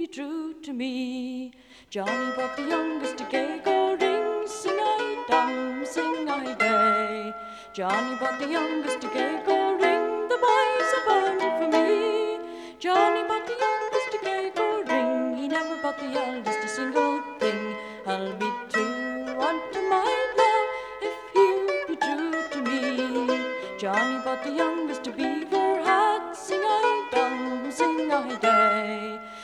be true to me. Johnny bought the youngest a gay gold ring, sing-I-dum, sing-I-day. Johnny bought the youngest a gay gold ring, the boys are born for me. Johnny bought the youngest a gay gold ring, he never bought the eldest a single thing. I'll be true unto my love if he'll be true to me. Johnny bought the youngest a beaver hat, sing-I-dum, sing-I-day.